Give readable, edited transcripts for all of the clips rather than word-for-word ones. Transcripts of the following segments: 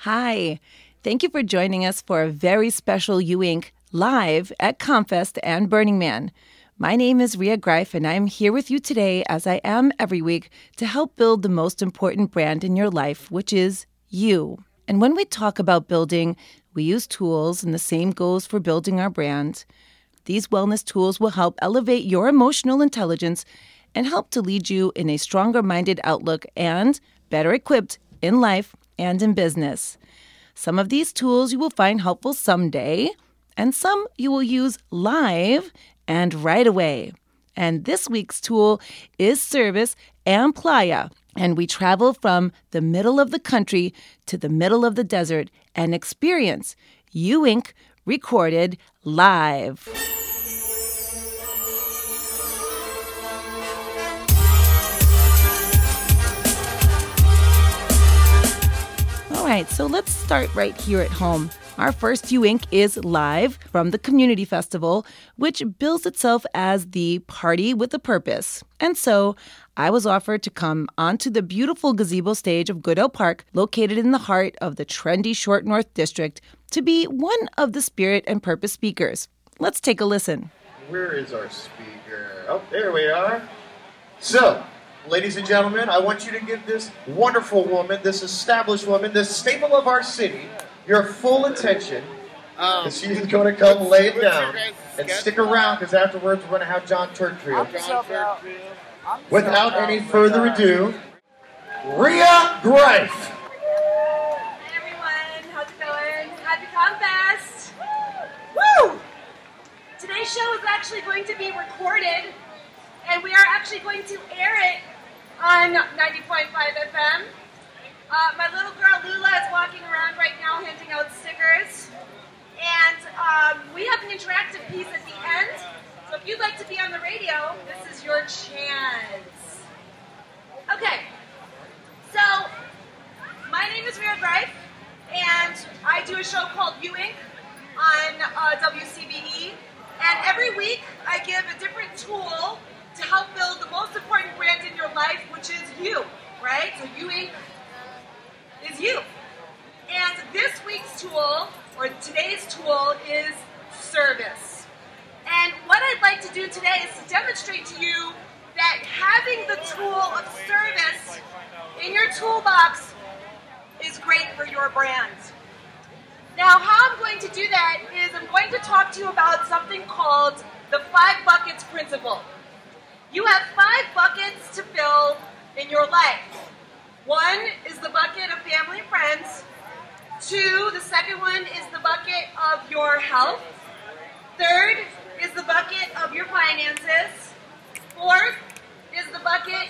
Hi, thank you for joining us for a very special You Inc. live at Comfest and Burning Man. My name is Ria Greif, and I'm here with you today, as I am every week, to help build the most important brand in your life, which is you. And when we talk about building, we use tools, and the same goes for building our brand. These wellness tools will help elevate your emotional intelligence and help to lead you in a stronger-minded outlook and better equipped in life and in business. Some of these tools you will find helpful someday, and some you will use live and right away. And this week's tool is Service and Playa, and we travel from the middle of the country to the middle of the desert and experience You Inc. recorded live. All right, so let's start right here at home. Our first You Inc. is live from the Community Festival, which bills itself as the party with a purpose. And so I was offered to come onto the beautiful gazebo stage of Goodell Park, located in the heart of the trendy Short North District, to be one of the spirit and purpose speakers. Let's take a listen. Where is our speaker? Oh, there we are. So, ladies and gentlemen, I want you to give this wonderful woman, this established woman, this staple of our city, your full attention. She's going to come lay it down and stick around, because afterwards we're going to have John Turkfield. Without any further ado, Ria Greif. Hey everyone, how's it going? Happy Comfest! Woo! Today's show is actually going to be recorded, and we are actually going to air it on 90.5 FM. My little girl Lula is walking around right now handing out stickers. And we have an interactive piece at the end. So if you'd like to be on the radio, this is your chance. Okay. So, my name is Ria Greif, and I do a show called You Inc. on WCBE. And every week, I give a different tool to help build the most important brand in your life, which is you, right? So You Inc. is you. And this week's tool, or today's tool, is service. And what I'd like to do today is to demonstrate to you that having the tool of service in your toolbox is great for your brand. Now, how I'm going to do that is I'm going to talk to you about something called the 5 buckets principle. You have 5 buckets to fill in your life. 1 is the bucket of family and friends. 2, the second one is the bucket of your health. 3rd is the bucket of your finances. 4th is the bucket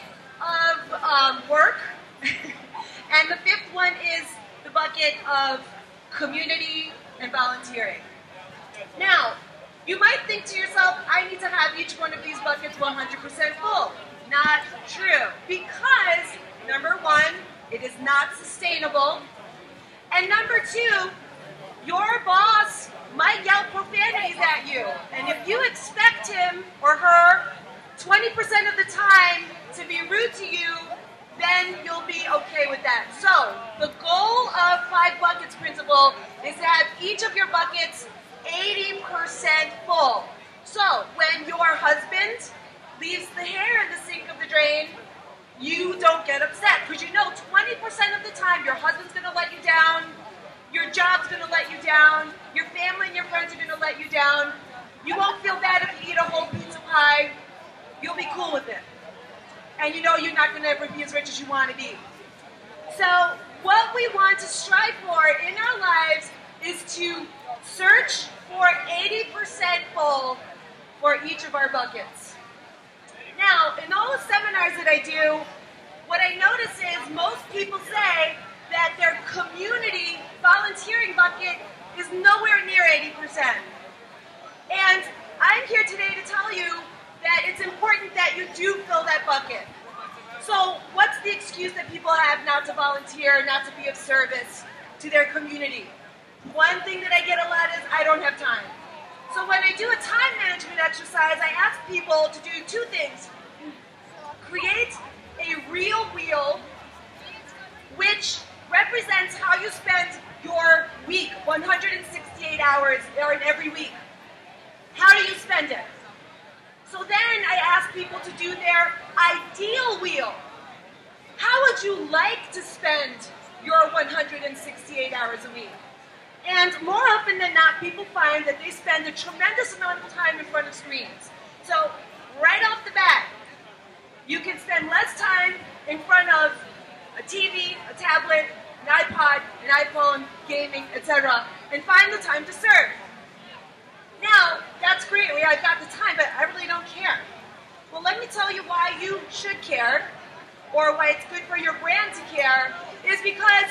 of work. And the 5th one is the bucket of community and volunteering. Now, you might think to yourself, I need to have each one of these buckets 100% full. Not true. Because, number 1, it is not sustainable. And number 2, your boss might yell profanities at you. And if you expect him or her 20% of the time to be rude to you, then you'll be okay with that. So, the goal of 5 buckets principle is to have each of your buckets 80% full. So, when your husband leaves the hair in the sink of the drain, you don't get upset, because you know 20% of the time your husband's going to let you down, your job's going to let you down, your family and your friends are going to let you down. You won't feel bad if you eat a whole pizza pie. You'll be cool with it. And you know you're not going to ever be as rich as you want to be. So what we want to strive for in our lives is to search for 80% full for each of our buckets. Now, in all the seminars that I do, what I notice is most people say that their community volunteering bucket is nowhere near 80%. And I'm here today to tell you that it's important that you do fill that bucket. So what's the excuse that people have not to volunteer, not to be of service to their community? One thing that I get a lot is, I don't have time. So when I do a time management exercise, I ask people to do 2 things. Create a real wheel, which represents how you spend 168 hours or in every week. How do you spend it? So then I ask people to do their ideal wheel. How would you like to spend your 168 hours a week? And more often than not, people find that they spend a tremendous amount of time in front of screens. So right off the bat, you can spend less time in front of a TV, a tablet, an iPod, an iPhone, gaming, etc., and find the time to serve. Now, that's great, I've got the time, but I really don't care. Well, let me tell you why you should care, or why it's good for your brand to care, is because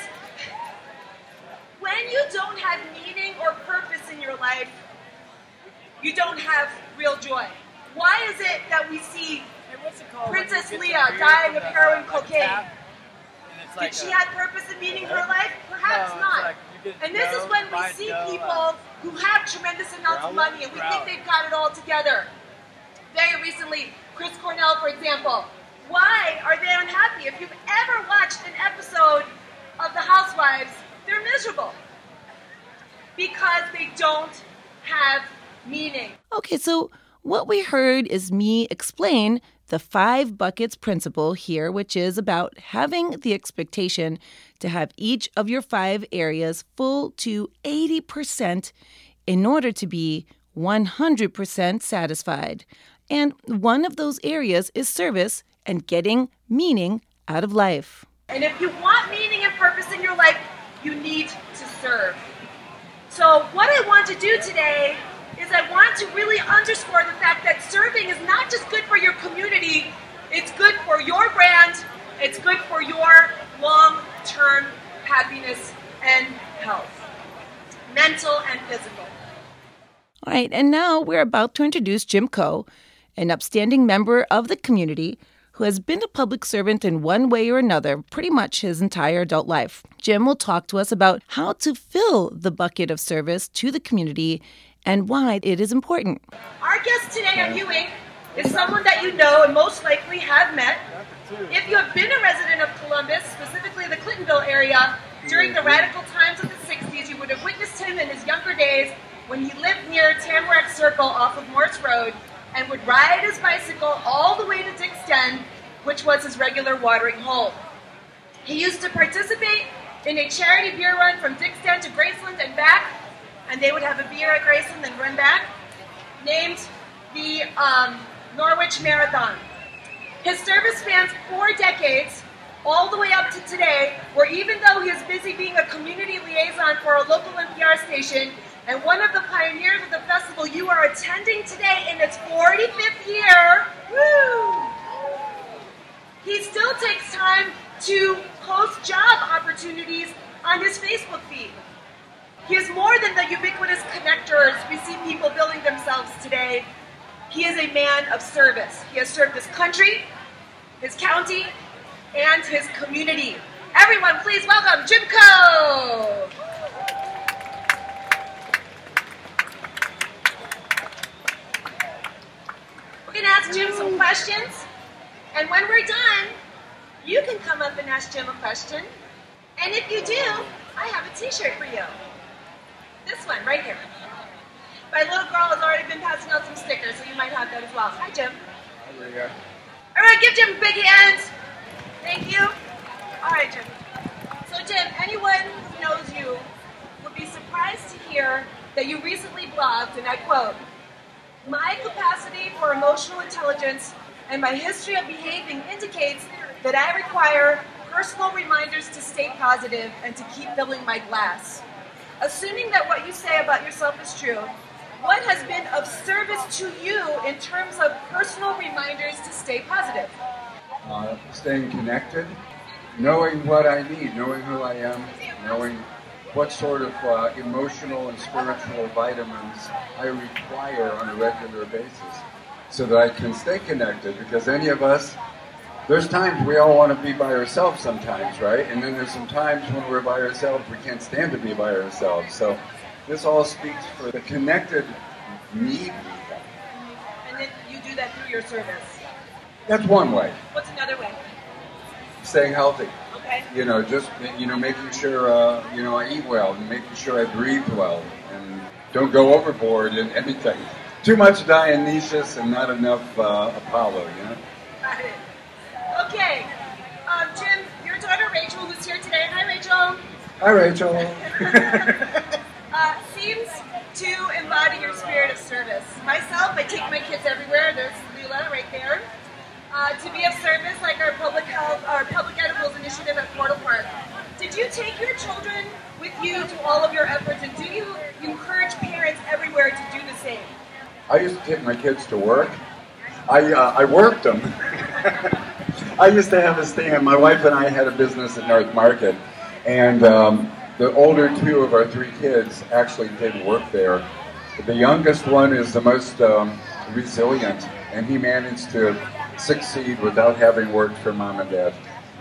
when you don't have meaning or purpose in your life, you don't have real joy. Why is it that we see Princess Leia dying of heroin cocaine? Did she have purpose and meaning in her life? Perhaps not. And this is when we see people who have tremendous amounts of money and we think they've got it all together. Very recently, Chris Cornell, for example. Why are they unhappy? If you've ever watched an episode of The Housewives, they're miserable. Because they don't have meaning. Okay, so what we heard is me explain the 5 buckets principle here, which is about having the expectation to have each of your 5 areas full to 80% in order to be 100% satisfied. And one of those areas is service and getting meaning out of life. And if you want meaning and purpose in your life, you need to serve. So what I want to do today is I want to really underscore the fact that serving is not just good for your community, it's good for your brand, it's good for your long-term happiness and health, mental and physical. All right, and now we're about to introduce Jim Coe, an upstanding member of the community who has been a public servant in one way or another pretty much his entire adult life. Jim will talk to us about how to fill the bucket of service to the community and why it is important. Our guest today on Ewing is someone that you know and most likely have met. If you have been a resident of Columbus, specifically the Clintonville area, during the radical times of the 60s, you would have witnessed him in his younger days when he lived near Tamarack Circle off of Morse Road and would ride his bicycle all the way to Dick's Den, which was his regular watering hole. He used to participate in a charity beer run from Dick's Den to Graceland and back, and they would have a beer at Graceland and run back, named the Norwich Marathon. His service spans 4 decades, all the way up to today, where even though he is busy being a community liaison for a local NPR station and one of the pioneers of the festival you are attending today in its 45th year, woo! He still takes time to post job opportunities on his Facebook feed. He is more than the ubiquitous connectors we see people billing themselves today. He is a man of service. He has served his country, his county, and his community. Everyone, please welcome Jim Coe! We're going to ask Jim some questions, and when we're done, you can come up and ask Jim a question. And if you do, I have a t-shirt for you. This one, right here. My little girl has already been passing out some stickers, so you might have that as well. Hi, Jim. Hi, Rhea. All right, give Jim a big hand. Thank you. All right, Jim. So, Jim, anyone who knows you would be surprised to hear that you recently blogged, and I quote, "My capacity for emotional intelligence and my history of behaving indicates that I require personal reminders to stay positive and to keep filling my glass. Assuming that what you say about yourself is true, what has been of service to you in terms of personal reminders to stay positive?" Staying connected, knowing what I need, knowing who I am, knowing what sort of emotional and spiritual vitamins I require on a regular basis so that I can stay connected, because any of us, there's times we all want to be by ourselves sometimes, right? And then there's some times when we're by ourselves, we can't stand to be by ourselves. So this all speaks for the connected need we have. And then you do that through your service. That's one way. What's another way? Staying healthy. Okay. Okay. Just making sure I eat well and making sure I breathe well and don't go overboard in anything. Too much Dionysus and not enough Apollo. Got it. Okay. Jim, your daughter Rachel, who's here today. Hi, Rachel. Hi, Rachel. Seems to embody your spirit of service. Myself, I take my kids everywhere. There's Leela right there. To be of service, like our public edibles initiative at Portal Park. Did you take your children with you to all of your efforts, and do you encourage parents everywhere to do the same? I used to take my kids to work. I worked them. I used to have a stand. My wife and I had a business at North Market, and the older two of our three kids actually did work there. The youngest one is the most resilient, and he managed to succeed without having worked for mom and dad.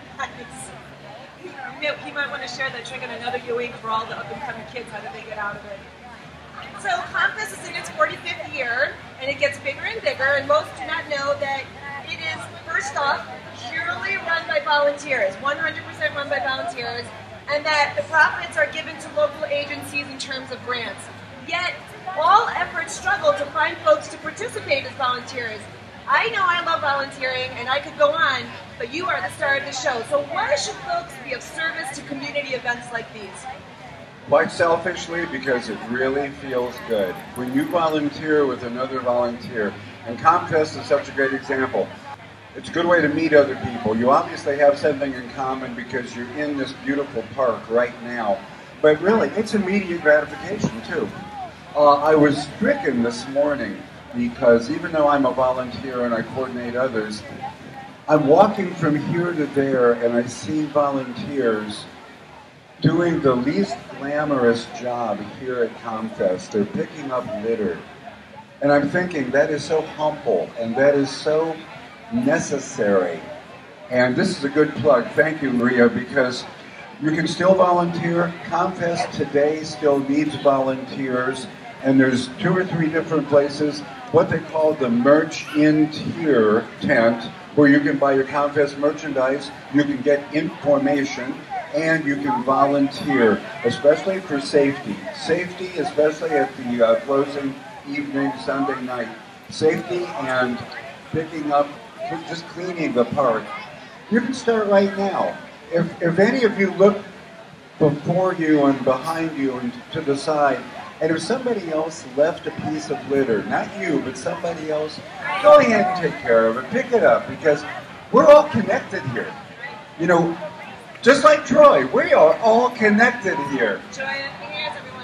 He might want to share that trick on another Ewing for all the up-and-coming kids. How do they get out of it? So ComFest is in its 45th year, and it gets bigger and bigger, and most do not know that it is, first off, purely run by volunteers, 100% run by volunteers, and that the profits are given to local agencies in terms of grants. Yet, all efforts struggle to find folks to participate as volunteers. I know I love volunteering, and I could go on, but you are the star of the show. So why should folks be of service to community events like these? Quite selfishly, because it really feels good. When you volunteer with another volunteer, and ComFest is such a great example. It's a good way to meet other people. You obviously have something in common because you're in this beautiful park right now. But really, it's immediate gratification, too. I was stricken this morning because even though I'm a volunteer and I coordinate others, I'm walking from here to there and I see volunteers doing the least glamorous job here at ComFest. They're picking up litter. And I'm thinking, that is so humble and that is so necessary. And this is a good plug. Thank you, Maria, because you can still volunteer. ComFest today still needs volunteers. And there's 2 or 3 different places, what they call the Merch In Tier tent, where you can buy your ComFest merchandise, you can get information, and you can volunteer, especially for safety. Safety, especially at the closing evening, Sunday night. Safety and picking up, just cleaning the park. You can start right now. If any of you look before you and behind you and to the side, and if somebody else left a piece of litter, not you, but somebody else, go ahead and take care of it. Pick it up, because we're all connected here. Just like Troy, we are all connected here. Joy and ears, everyone.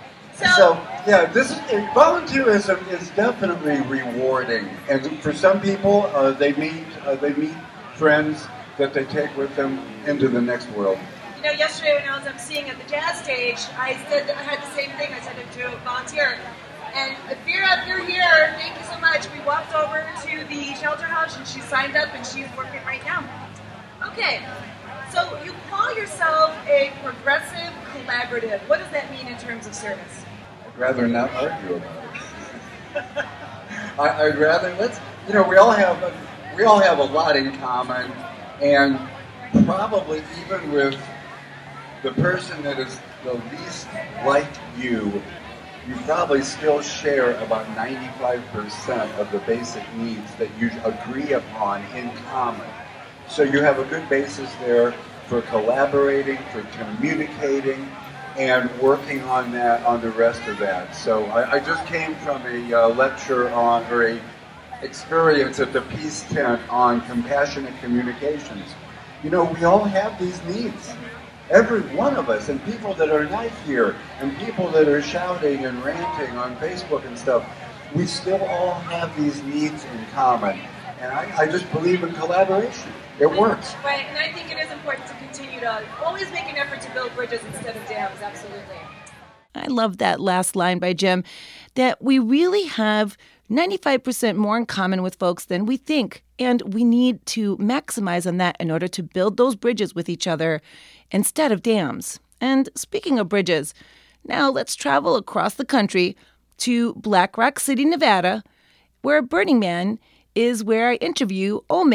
Volunteerism is definitely rewarding, and for some people, they meet friends that they take with them into the next world. Yesterday when I was emceeing at the jazz stage, I had the same thing. I said to a volunteer, and Vera, if you're here, thank you so much. We walked over to the shelter house, and she signed up, and she's working right now. Okay. So you call yourself a progressive collaborative. What does that mean in terms of service? I'd rather not argue about it. I'd rather we all have a lot in common, and probably even with the person that is the least like you probably still share about 95% of the basic needs that you agree upon in common. So you have a good basis there for collaborating, for communicating, and working on the rest of that. So I just came from a lecture or a experience at the Peace Tent on compassionate communications. We all have these needs. Every one of us, and people that are not here, and people that are shouting and ranting on Facebook and stuff, we still all have these needs in common. And I just believe in collaboration. It works. Right, and I think it is important to continue to always make an effort to build bridges instead of dams, absolutely. I love that last line by Jim, that we really have 95% more in common with folks than we think, and we need to maximize on that in order to build those bridges with each other instead of dams. And speaking of bridges, now let's travel across the country to Black Rock City, Nevada, where Burning Man is where I interview O-Man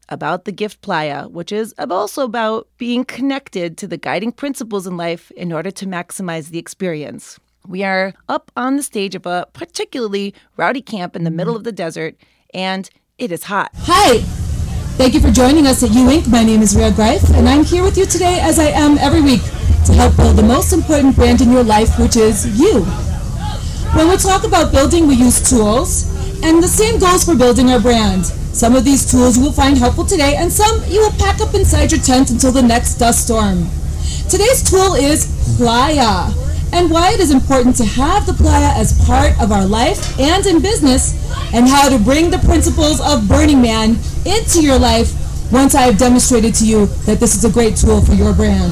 about the gift playa, which is also about being connected to the guiding principles in life in order to maximize the experience. We are up on the stage of a particularly rowdy camp in the middle of the desert, and it is hot. Hi! Thank you for joining us at U Inc. My name is Rhea Greif, and I'm here with you today, as I am every week, to help build the most important brand in your life, which is you. When we talk about building, we use tools, and the same goes for building our brand. Some of these tools you will find helpful today, and some you will pack up inside your tent until the next dust storm. Today's tool is playa, and why it is important to have the playa as part of our life and in business, and how to bring the principles of Burning Man into your life once I have demonstrated to you that this is a great tool for your brand.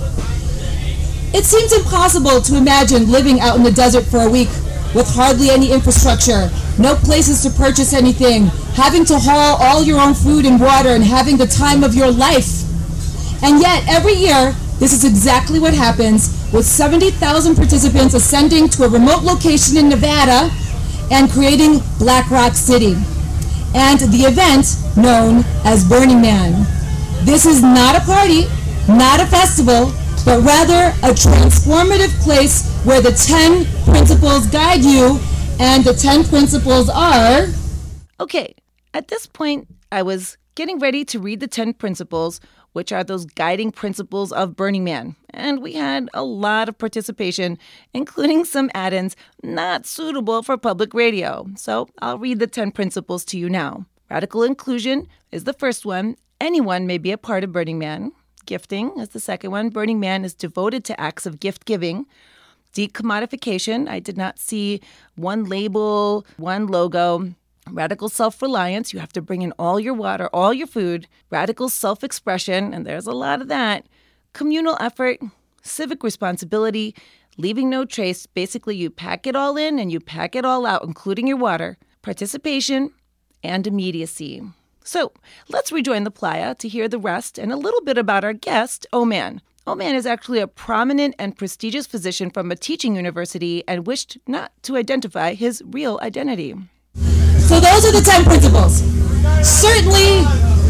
It seems impossible to imagine living out in the desert for a week with hardly any infrastructure, no places to purchase anything, having to haul all your own food and water, and having the time of your life. And yet, every year, this is exactly what happens, with 70,000 participants ascending to a remote location in Nevada and creating Black Rock City, and the event known as Burning Man. This is not a party, not a festival, but rather a transformative place where the 10 principles guide you, and the 10 principles are... Okay, at this point, I was getting ready to read the 10 principles, which are those guiding principles of Burning Man. And we had a lot of participation, including some add-ins not suitable for public radio. So I'll read the 10 principles to you now. Radical inclusion is the first one. Anyone may be a part of Burning Man. Gifting is the second one. Burning Man is devoted to acts of gift giving. Decommodification, I did not see one label, one logo. Radical self-reliance, you have to bring in all your water, all your food. Radical self-expression, and there's a lot of that. Communal effort, civic responsibility, leaving no trace. Basically, you pack it all in and you pack it all out, including your water. Participation and immediacy. So let's rejoin the playa to hear the rest and a little bit about our guest, Oman. Oman is actually a prominent and prestigious physician from a teaching university and wished not to identify his real identity. So those are the 10 principles. Certainly,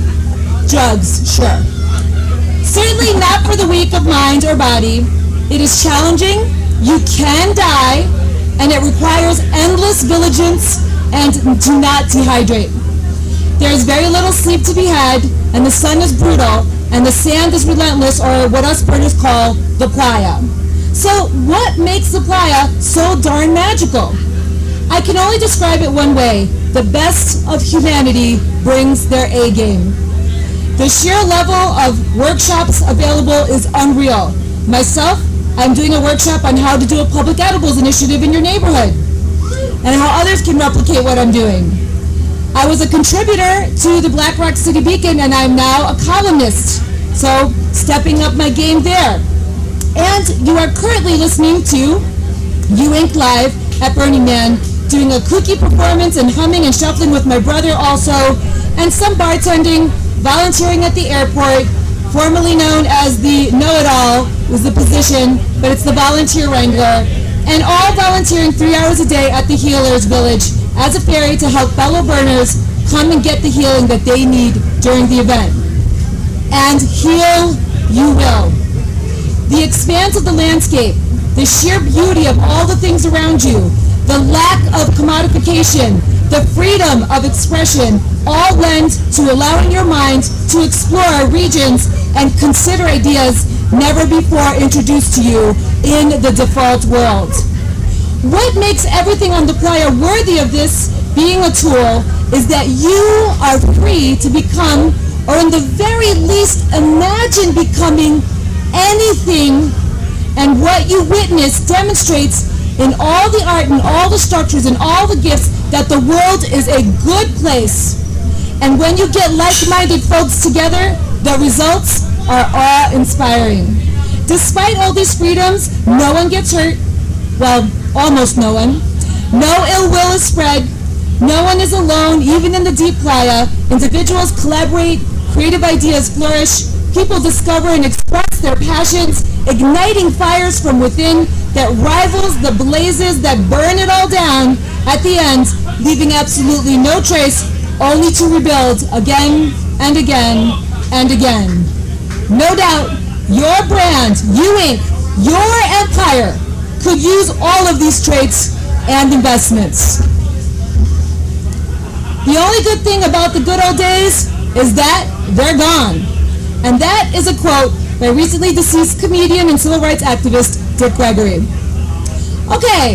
drugs, sure. Certainly not for the weak of mind or body. It is challenging, you can die, and it requires endless vigilance, and do not dehydrate. There is very little sleep to be had, and the sun is brutal, and the sand is relentless, or what us burners call the playa. So what makes the playa so darn magical? I can only describe it one way. The best of humanity brings their A game. The sheer level of workshops available is unreal. Myself, I'm doing a workshop on how to do a public edibles initiative in your neighborhood, and how others can replicate what I'm doing. I was a contributor to the Black Rock City Beacon, and I'm now a columnist, so stepping up my game there. And you are currently listening to U Inc. Live at Burning Man, doing a kooky performance and humming and shuffling with my brother also, and some bartending, volunteering at the airport, formerly known as the know-it-all was the position, but it's the volunteer wrangler, and all volunteering 3 hours a day at the Healers Village as a ferry to help fellow burners come and get the healing that they need during the event. And heal you will. The expanse of the landscape, the sheer beauty of all the things around you, the lack of commodification, the freedom of expression, all lend to allowing your mind to explore regions and consider ideas never before introduced to you in the default world. What makes everything on the playa worthy of this being a tool is that you are free to become, or in the very least imagine becoming, anything, and what you witness demonstrates in all the art and all the structures and all the gifts that the world is a good place. And when you get like-minded folks together, the results are awe-inspiring. Despite all these freedoms, no one gets hurt. Well, almost no one. No ill will is spread. No one is alone, even in the deep playa. Individuals collaborate, creative ideas flourish, people discover and express their passions, igniting fires from within that rivals the blazes that burn it all down at the end, leaving absolutely no trace, only to rebuild again and again and again. No doubt, your brand, you Inc., your empire, could use all of these traits and investments. The only good thing about the good old days is that they're gone. And that is a quote by recently deceased comedian and civil rights activist Dick Gregory. Okay,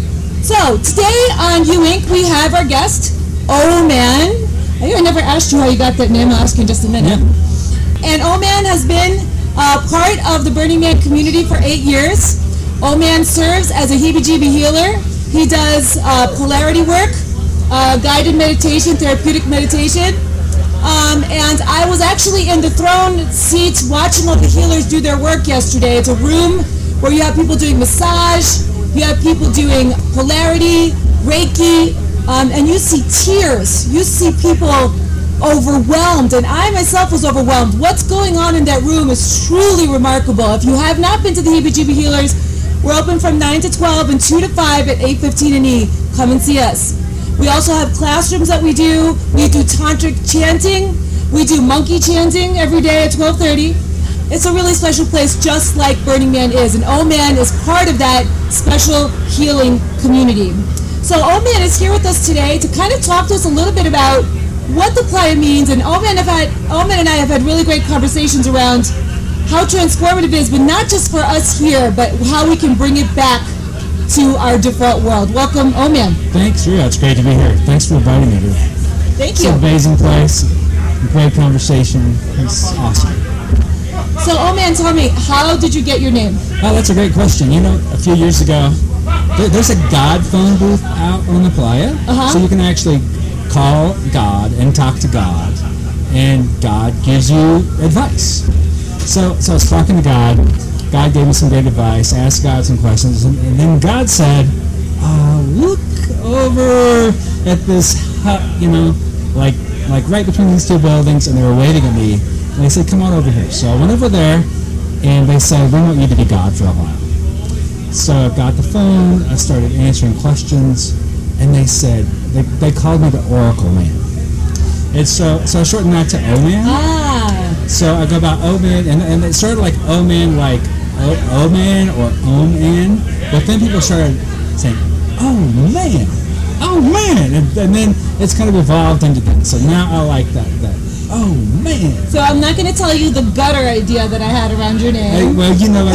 so today on You Inc. we have our guest, O-Man. I think I never asked you how you got that name. I'll ask you in just a minute. Yeah. And O-Man has been part of the Burning Man community for 8 years. O-Man serves as a heebie-jeebie healer. He does polarity work, guided meditation, therapeutic meditation. And I was actually in the throne seat watching all the healers do their work yesterday. It's a room where you have people doing massage, you have people doing polarity, Reiki, and you see tears. You see people overwhelmed, and I myself was overwhelmed. What's going on in that room is truly remarkable. If you have not been to the heebie-jeebie healers, we're open from 9 to 12 and 2 to 5 at 8:15 and E. Come and see us. We also have classrooms that we do. We do tantric chanting. We do monkey chanting every day at 12:30. It's a really special place, just like Burning Man is. And O-Man is part of that special healing community. So O-Man is here with us today to kind of talk to us a little bit about what the playa means. And O-Man and I have had really great conversations around how transformative it is, but not just for us here, but how we can bring it back to our default world. Welcome, O-Man. Thanks, Ria. It's great to be here. Thanks for inviting me. Thank It's you. an amazing place. Great conversation. It's awesome. So, O-Man, tell me, how did you get your name? Oh, that's a great question. You know, a few years ago, there's a God phone booth out on the playa. So you can actually call God and talk to God, and God gives you advice. So I was talking to God. God gave me some great advice. I asked God some questions, and then God said, look over at this hut, you know, like right between these two buildings, and they were waving at me. And they said, come on over here. So I went over there, and they said, we want you to be God for a while. So I got the phone, I started answering questions, and they said, they called me the Oracle Man. And so I shortened that to O-Man. So I go by O-Man, and it started like O-Man, like O-Man or O-Man. But then people started saying, oh man, and then it's kind of evolved into that. So now I like that. Oh man. So I'm not going to tell you the gutter idea that I had around your name. Hey, well, you know,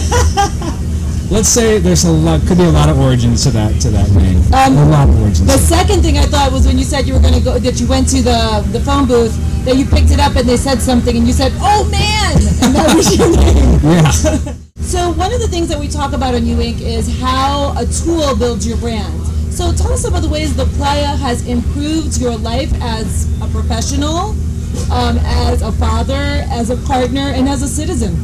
let's say could be a lot of origins to that name. A lot of origins. The second thing I thought was when you said you were going to go, that you went to the phone booth, that you picked it up and they said something and you said, oh man, and that was your name. Yeah. So one of the things that we talk about on You Inc. is how a tool builds your brand. So tell us about the ways the playa has improved your life as a professional, as a father, as a partner, and as a citizen.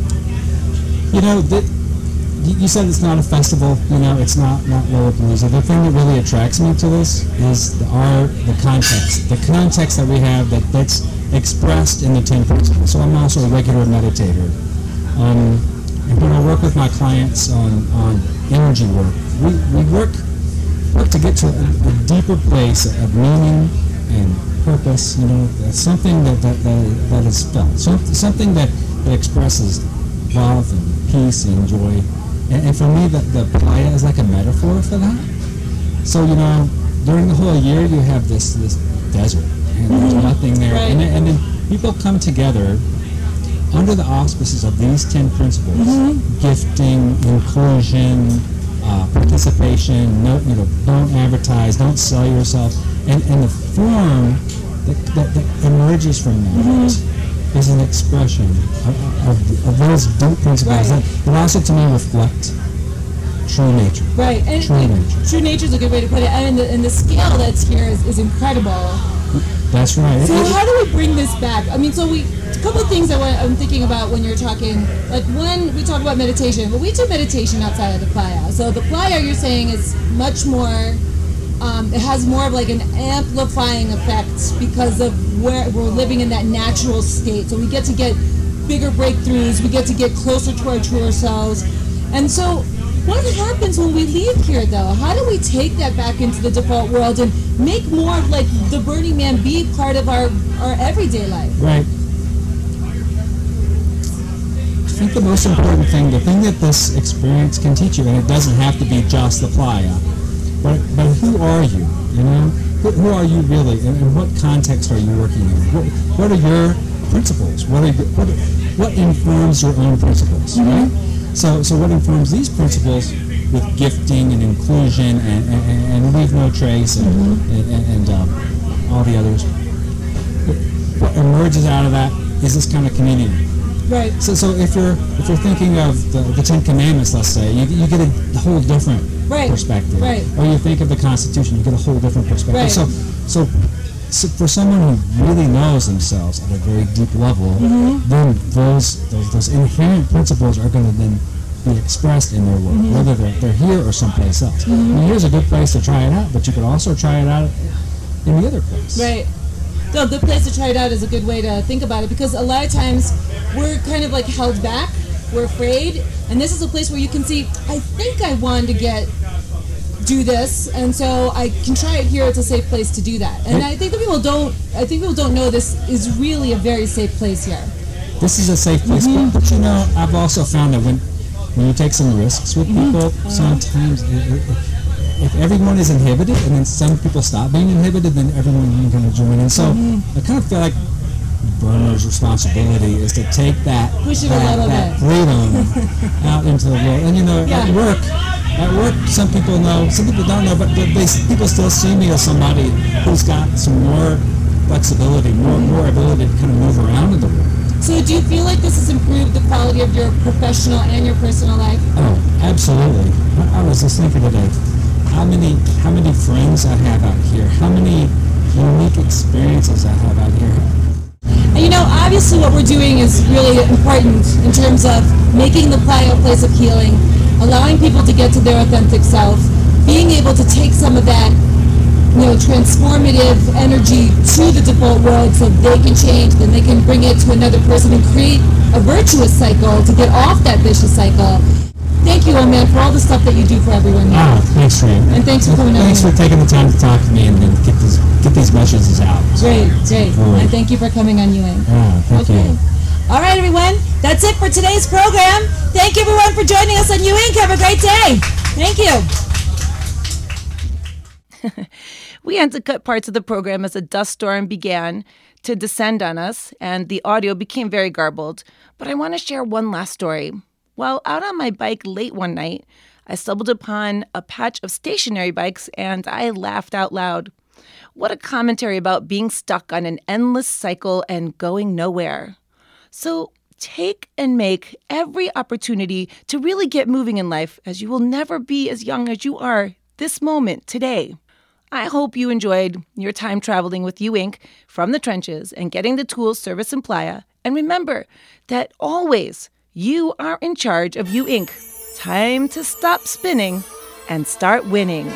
You know, you said it's not a festival. You know, it's not Lollapalooza. The thing that really attracts me to this is the context. The context that we have that's expressed in the 10 principles. So I'm also a regular meditator. And when I work with my clients on energy work, we work to get to a deeper place of meaning and purpose. You know, something that is felt, something that expresses love and peace and joy. And for me, the playa is like a metaphor for that. So, you know, during the whole year, you have this desert, and there's nothing there. Right. And then people come together under the auspices of these 10 principles: gifting, inclusion, participation. Don't advertise, don't sell yourself, and the form that emerges from that is an expression of those deep principles that also, to me, reflect true nature. Right, and true nature is a good way to put it. And the scale that's here is incredible. That's right. So how do we bring this back? I mean, a couple of things I'm thinking about when you're talking. Like, one, we talk about meditation, but we do meditation outside of the playa. So the playa, you're saying, is much more. It has more of like an amplifying effect because of where we're living in that natural state. So we get to get bigger breakthroughs. We get to get closer to our truer selves. And so What happens when we leave here, though? How do we take that back into the default world and make more of, like, the Burning Man be part of our everyday life? Right. I think the most important thing, the thing that this experience can teach you, and it doesn't have to be just the playa, but who are you? You know, who are you really, and in what context are you working in? What are your principles? What informs your own principles? Right? So what informs these principles with gifting and inclusion and leave no trace and all the others? What emerges out of that is this kind of community. Right. So if you're thinking of the Ten Commandments, let's say, you get a whole different perspective. Right. Or you think of the Constitution, you get a whole different perspective. Right. So for someone who really knows themselves at a very deep level, then those inherent principles are going to then be expressed in their work, whether they're here or someplace else. I mean, here's a good place to try it out, but you could also try it out in the other place. Right. So a good place to try it out is a good way to think about it, because a lot of times we're kind of like held back, we're afraid, and this is a place where you can see, I think I wanted to do this, and so I can try it here. It's a safe place to do that. And I think that people don't know this is really a very safe place here. This is a safe place, but you know, I've also found that when you take some risks with people, sometimes if everyone is inhibited and then some people stop being inhibited, then everyone can kind of join in. So I kind of feel like Burner's responsibility is to take that freedom out into the world. And you know, at work, some people know, some people don't know, but people still see me as somebody who's got some more flexibility, more ability to kind of move around in the world. So do you feel like this has improved the quality of your professional and your personal life? Oh, absolutely. I was just thinking today, how many friends I have out here, how many unique experiences I have out here. And you know, obviously what we're doing is really important in terms of making the playa a place of healing, allowing people to get to their authentic self, being able to take some of that, you know, transformative energy to the default world so they can change, then they can bring it to another person and create a virtuous cycle to get off that vicious cycle. Thank you, old man, for all the stuff that you do for everyone here. Oh, thanks, Rhea. And thanks for coming out. Thanks for taking the time to talk to me and get these messages out. Great. And thank you for coming on Ewing. Thank you. All right, everyone. That's it for today's program. Thank you, everyone, for joining us on Ewing. Have a great day. Thank you. We had to cut parts of the program as a dust storm began to descend on us, and the audio became very garbled. But I want to share one last story. While out on my bike late one night, I stumbled upon a patch of stationary bikes, and I laughed out loud. What a commentary about being stuck on an endless cycle and going nowhere. So take and make every opportunity to really get moving in life, as you will never be as young as you are this moment today. I hope you enjoyed your time traveling with U Inc. from the trenches and getting the tools, service, and playa. And remember that always you are in charge of U Inc. Time to stop spinning and start winning.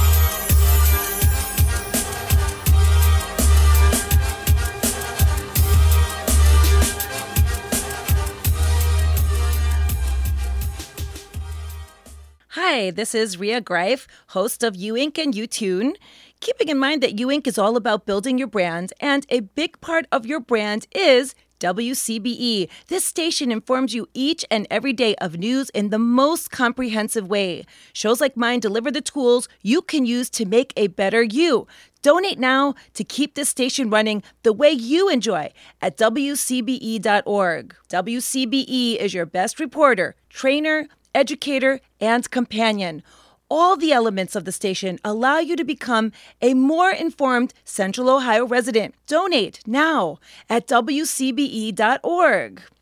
Hi, this is Rhea Greif, host of U Inc. and U-Tune. Keeping in mind that U Inc. is all about building your brand, and a big part of your brand is WCBE. This station informs you each and every day of news in the most comprehensive way. Shows like mine deliver the tools you can use to make a better you. Donate now to keep this station running the way you enjoy at WCBE.org. WCBE is your best reporter, trainer, educator, and companion. All the elements of the station allow you to become a more informed Central Ohio resident. Donate now at WCBE.org.